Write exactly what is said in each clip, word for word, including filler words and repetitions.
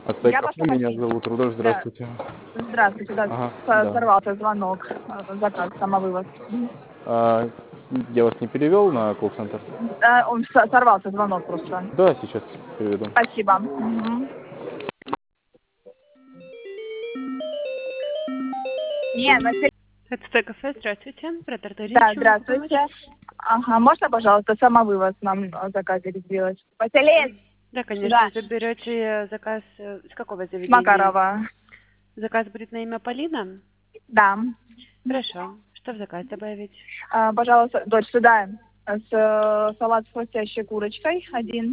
Отстань Я кафе, ваша меня Марина. зовут Рудольф, Да. здравствуйте. Здравствуйте, да, Ага, со- да. сорвался звонок, э, заказ, самовывоз. Мгм. А, я вас не перевел на колл-центр? Э, Он со- сорвался звонок просто. Да, сейчас переведу. Спасибо. Мгм. Не, на теле- Это Т кафе, здравствуйте. Оператор Дарья, Да, чем могу помочь? здравствуйте. Ага, можно, пожалуйста, самовывоз нам э, заказик сделать? Василий, Да, сюда. конечно. Заберете заказ э, с какого С заведения? Макарова. Заказ будет на имя Полина? Да. Хорошо. Что в заказ добавить? А, пожалуйста, дочь, сюда. С э, салат с хрустящей курочкой один.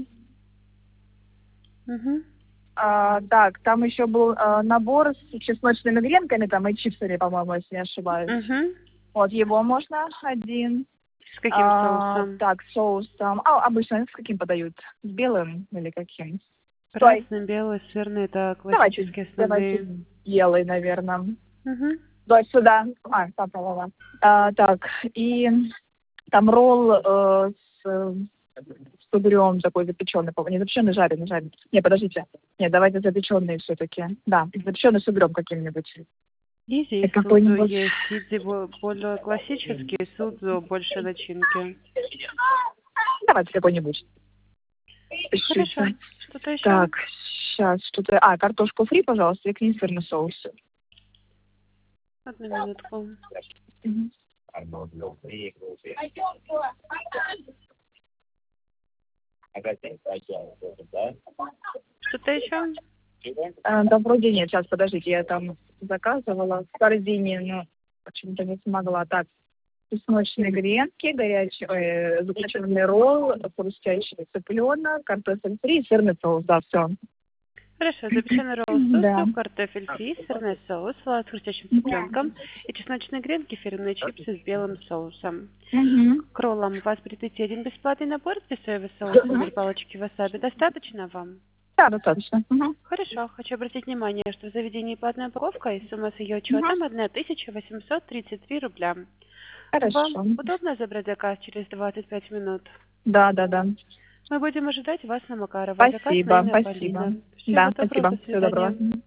Угу. А, так, там еще был а, набор с чесночными гренками там и чипсами, по-моему, если не ошибаюсь. Угу. Вот его можно один. С каким А, соусом? так, соусом. А, обычно с каким подают? С белым или каким? Стой. Красный, белый, сырный, это Давайте, классические давайте основные. белый, наверное. Угу. Дочь, сюда. А, папа, ладно. А, так, и там ролл э, с, э, с угрём такой запеченный, по-моему, не запеченный, жареный, жареный. Не, подождите. Нет, давайте запеченный все-таки. Да, запеченный с угрём каким-нибудь. И здесь судзу Какой-нибудь. есть. Сидзи бо- более классический, судзу больше начинки. Давайте какой-нибудь. Хорошо. Пишите. Что-то еще? Так, сейчас что-то. А, картошку фри, пожалуйста, и к ней сырный соус. Одну минутку. Мгм. Что-то еще? А, да, вроде нет. Сейчас, подождите, я там заказывала в корзине, но почему-то не смогла. Так, чесночные гренки, горячий, э, запеченный ролл, хрустящий цыпленок, картофель фри и сырный соус. Да, все. Хорошо, запеченный ролл с Да. сусу, картофель фри, сырный соус, салат с хрустящим цыпленком и чесночные гренки, фирменные чипсы с белым соусом. Мгм. К роллам у вас будет идти один бесплатный набор, где соевый соус и две палочки васаби. Достаточно вам? Да, достаточно. Мгм. Хорошо. Хочу обратить внимание, что в заведении платная упаковка и сумма с ее Мгм. учетом одна тысяча восемьсот тридцать три рубля. Вам Хорошо. удобно забрать заказ через двадцать пять минут? Да, да, да. Мы будем ожидать вас на Макарова. Заказ на Спасибо, имя спасибо. Полина. Да, Всего доброго, спасибо. до Всего доброго. свидания.